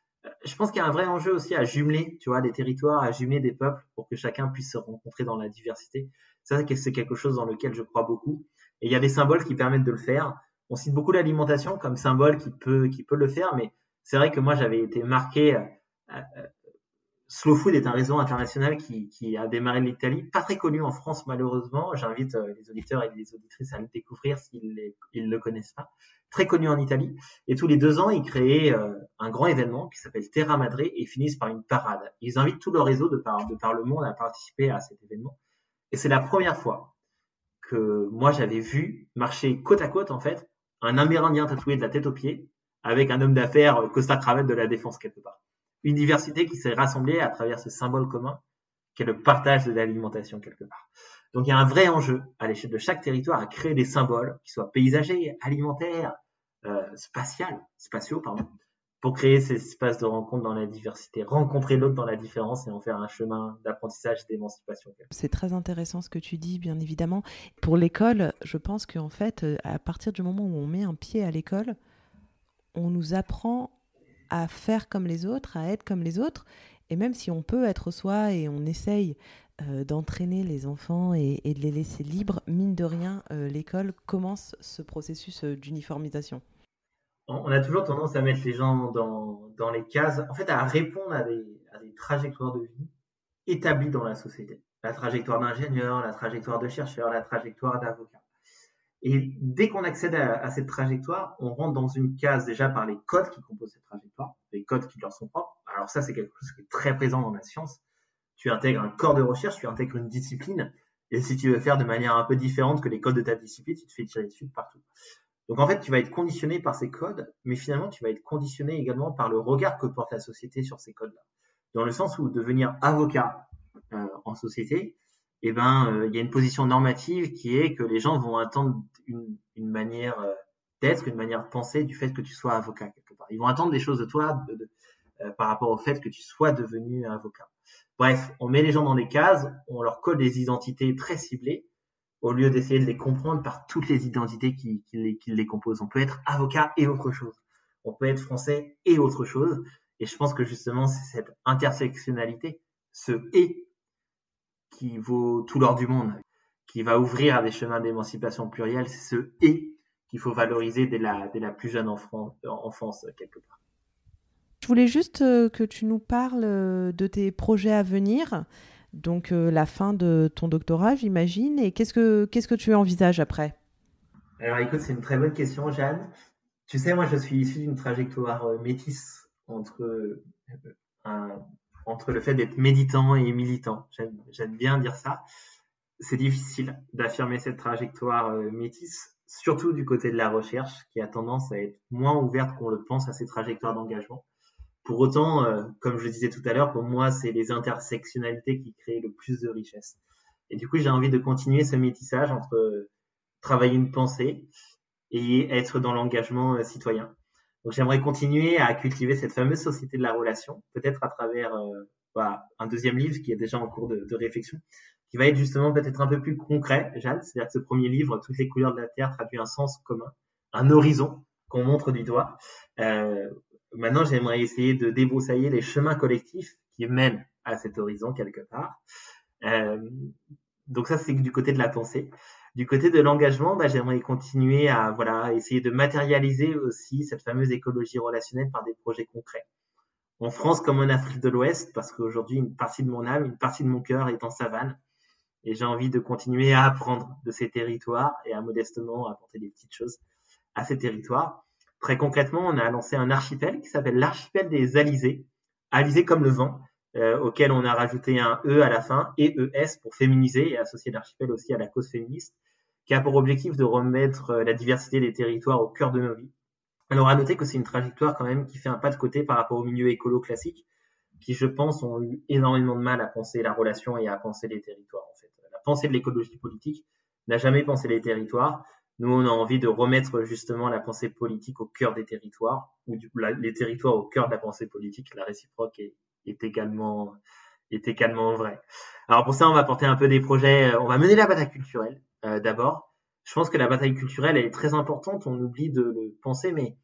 Je pense qu'il y a un vrai enjeu aussi à jumeler, tu vois, des territoires, à jumeler des peuples pour que chacun puisse se rencontrer dans la diversité. Ça, c'est quelque chose dans lequel je crois beaucoup. Et il y a des symboles qui permettent de le faire. On cite beaucoup l'alimentation comme symbole qui peut, qui peut le faire, mais c'est vrai que moi, j'avais été marqué. Euh, euh, Slow Food est un réseau international qui, qui a démarré en Italie, pas très connu en France malheureusement. J'invite euh, les auditeurs et les auditrices à le découvrir s'ils ne le connaissent pas. Très connu en Italie. Et tous les deux ans, ils créent euh, un grand événement qui s'appelle Terra Madre et finissent par une parade. Ils invitent tout leur réseau de par, de par le monde à participer à cet événement. Et c'est la première fois que moi j'avais vu marcher côte à côte en fait un Amérindien tatoué de la tête aux pieds avec un homme d'affaires euh, costard-cravate de la défense quelque part. Une diversité qui s'est rassemblée à travers ce symbole commun qui est le partage de l'alimentation quelque part. Donc il y a un vrai enjeu à l'échelle de chaque territoire à créer des symboles qui soient paysagers, alimentaires, euh, spatial, spatiaux, pardon, pour créer ces espaces de rencontre dans la diversité, rencontrer l'autre dans la différence et en faire un chemin d'apprentissage et d'émancipation. C'est très intéressant ce que tu dis, bien évidemment. Pour l'école, je pense qu'en fait, à partir du moment où on met un pied à l'école, on nous apprend à faire comme les autres, à être comme les autres. Et même si on peut être soi et on essaye euh, d'entraîner les enfants et, et de les laisser libres, mine de rien, euh, l'école commence ce processus euh, d'uniformisation. On a toujours tendance à mettre les gens dans, dans les cases, en fait à répondre à des, à des trajectoires de vie établies dans la société. La trajectoire d'ingénieur, la trajectoire de chercheur, la trajectoire d'avocat. Et dès qu'on accède à, à cette trajectoire, on rentre dans une case déjà par les codes qui composent cette trajectoire, les codes qui leur sont propres. Alors ça, c'est quelque chose qui est très présent dans la science. Tu intègres un corps de recherche, tu intègres une discipline, et si tu veux faire de manière un peu différente que les codes de ta discipline, tu te fais tirer dessus de partout. Donc en fait, tu vas être conditionné par ces codes, mais finalement, tu vas être conditionné également par le regard que porte la société sur ces codes-là. Dans le sens où devenir avocat euh, en société, eh ben, euh, il y a une position normative qui est que les gens vont attendre une, une manière euh, d'être, une manière de penser du fait que tu sois avocat quelque part. Ils vont attendre des choses de toi de, de, euh, par rapport au fait que tu sois devenu avocat. Bref, on met les gens dans des cases, on leur colle des identités très ciblées, au lieu d'essayer de les comprendre par toutes les identités qui, qui, les, qui les composent. On peut être avocat et autre chose. On peut être français et autre chose. Et je pense que justement, c'est cette intersectionnalité, ce « et » qui vaut tout l'or du monde, qui va ouvrir à des chemins d'émancipation plurielle. C'est ce « et » qu'il faut valoriser dès la, dès la plus jeune enfance, enfance, quelque part. Je voulais juste que tu nous parles de tes projets à venir. Donc, euh, la fin de ton doctorat, j'imagine. Et qu'est-ce que, qu'est-ce que tu envisages après ? Alors, écoute, c'est une très bonne question, Jeanne. Tu sais, moi, je suis issu d'une trajectoire euh, métisse entre, euh, un, entre le fait d'être méditant et militant. J'aime, j'aime bien dire ça. C'est difficile d'affirmer cette trajectoire euh, métisse, surtout du côté de la recherche, qui a tendance à être moins ouverte qu'on le pense à ces trajectoires d'engagement. Pour autant, euh, comme je le disais tout à l'heure, pour moi, c'est les intersectionnalités qui créent le plus de richesse. Et du coup, j'ai envie de continuer ce métissage entre euh, travailler une pensée et être dans l'engagement euh, citoyen. Donc, j'aimerais continuer à cultiver cette fameuse société de la relation, peut-être à travers euh, voilà, un deuxième livre qui est déjà en cours de, de réflexion, qui va être justement peut-être un peu plus concret, Jeanne. C'est-à-dire que ce premier livre, Toutes les couleurs de la Terre, traduit un sens commun, un horizon qu'on montre du doigt. Euh, Maintenant, j'aimerais essayer de débroussailler les chemins collectifs qui mènent à cet horizon quelque part. Euh, donc ça, c'est du côté de la pensée. Du côté de l'engagement, bah, j'aimerais continuer à voilà essayer de matérialiser aussi cette fameuse écologie relationnelle par des projets concrets. En France comme en Afrique de l'Ouest, parce qu'aujourd'hui, une partie de mon âme, une partie de mon cœur est en savane. Et j'ai envie de continuer à apprendre de ces territoires et à modestement apporter des petites choses à ces territoires. Très concrètement, on a lancé un archipel qui s'appelle l'archipel des Alizés, Alizés comme le vent, euh, auquel on a rajouté un E à la fin, et E S pour féminiser et associer l'archipel aussi à la cause féministe, qui a pour objectif de remettre la diversité des territoires au cœur de nos vies. Alors à noter que c'est une trajectoire quand même qui fait un pas de côté par rapport au milieu écolo classique, qui je pense ont eu énormément de mal à penser la relation et à penser les territoires en fait. La pensée de l'écologie politique n'a jamais pensé les territoires. Nous, on a envie de remettre justement la pensée politique au cœur des territoires, ou du, la, les territoires au cœur de la pensée politique. La réciproque est, est également est également vrai. Alors pour ça, on va porter un peu des projets. On va mener la bataille culturelle euh, d'abord. Je pense que la bataille culturelle elle est très importante. On oublie de le penser, mais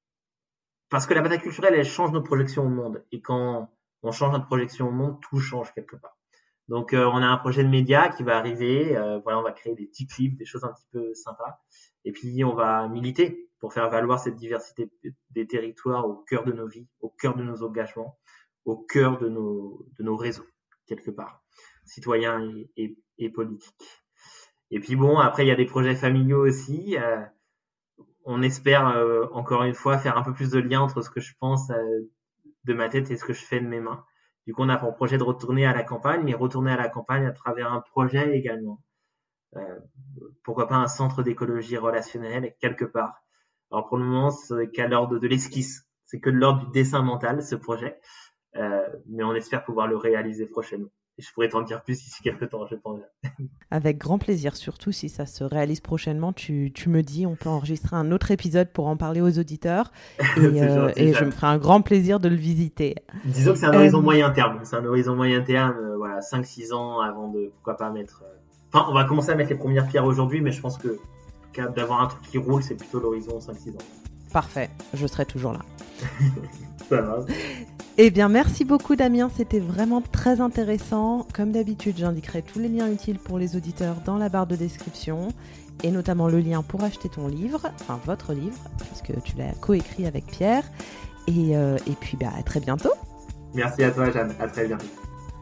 parce que la bataille culturelle, elle change notre projection au monde. Et quand on change notre projection au monde, tout change quelque part. Donc, euh, on a un projet de média qui va arriver. Euh, voilà, on va créer des petits clips, des choses un petit peu sympas. Et puis, on va militer pour faire valoir cette diversité des territoires au cœur de nos vies, au cœur de nos engagements, au cœur de nos, de nos réseaux, quelque part, citoyens et, et, et politiques. Et puis, bon, après, il y a des projets familiaux aussi. Euh, on espère, euh, encore une fois, faire un peu plus de lien entre ce que je pense euh, de ma tête et ce que je fais de mes mains. Du coup, on a pour projet de retourner à la campagne, mais retourner à la campagne à travers un projet également. Euh, pourquoi pas un centre d'écologie relationnelle quelque part. Alors pour le moment, c'est qu'à l'ordre de l'esquisse. C'est que de l'ordre du dessin mental, ce projet. Euh, mais on espère pouvoir le réaliser prochainement. Et je pourrais t'en dire plus d'ici quelques temps, je pense. Avec grand plaisir, surtout si ça se réalise prochainement, tu, tu me dis, on peut enregistrer un autre épisode pour en parler aux auditeurs et, euh, gentil, et je me ferai un grand plaisir de le visiter. Disons que c'est un horizon euh... moyen terme, c'est un horizon moyen terme, euh, voilà, cinq six ans avant de, pourquoi pas mettre... Euh... Enfin, on va commencer à mettre les premières pierres aujourd'hui, mais je pense que d'avoir un truc qui roule, c'est plutôt l'horizon cinq six ans. Parfait, je serai toujours là. Ça va. Eh bien, merci beaucoup Damien, c'était vraiment très intéressant. Comme d'habitude, j'indiquerai tous les liens utiles pour les auditeurs dans la barre de description et notamment le lien pour acheter ton livre, enfin votre livre, parce que tu l'as coécrit avec Pierre. Et, euh, et puis, bah, à très bientôt. Merci à toi, Jeanne. À très bientôt.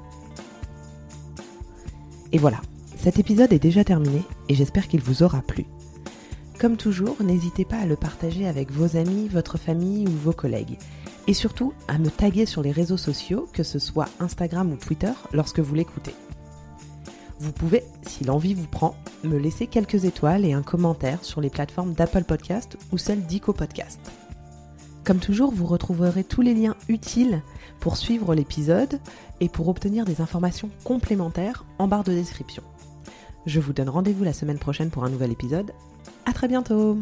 Et voilà, cet épisode est déjà terminé et j'espère qu'il vous aura plu. Comme toujours, n'hésitez pas à le partager avec vos amis, votre famille ou vos collègues. Et surtout, à me taguer sur les réseaux sociaux, que ce soit Instagram ou Twitter, lorsque vous l'écoutez. Vous pouvez, si l'envie vous prend, me laisser quelques étoiles et un commentaire sur les plateformes d'Apple Podcast ou celles d'Ico Podcast. Comme toujours, vous retrouverez tous les liens utiles pour suivre l'épisode et pour obtenir des informations complémentaires en barre de description. Je vous donne rendez-vous la semaine prochaine pour un nouvel épisode. À très bientôt!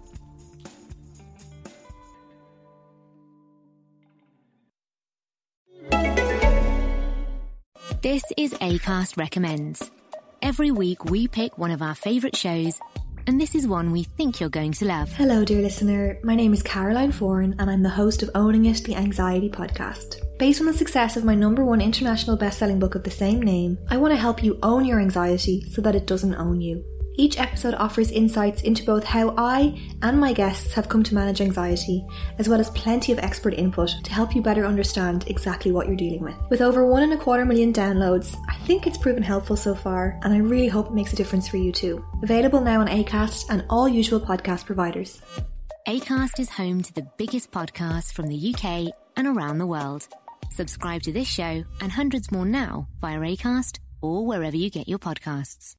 This is Acast Recommends. Every week we pick one of our favourite shows, and this is one we think you're going to love. Hello, dear listener. My name is Caroline Foran, and I'm the host of Owning It, the Anxiety podcast. Based on the success of my number one international best-selling book of the same name, I want to help you own your anxiety so that it doesn't own you. Each episode offers insights into both how I and my guests have come to manage anxiety, as well as plenty of expert input to help you better understand exactly what you're dealing with. With over one and a quarter million downloads, I think it's proven helpful so far, and I really hope it makes a difference for you too. Available now on Acast and all usual podcast providers. Acast is home to the biggest podcasts from the U K and around the world. Subscribe to this show and hundreds more now via Acast or wherever you get your podcasts.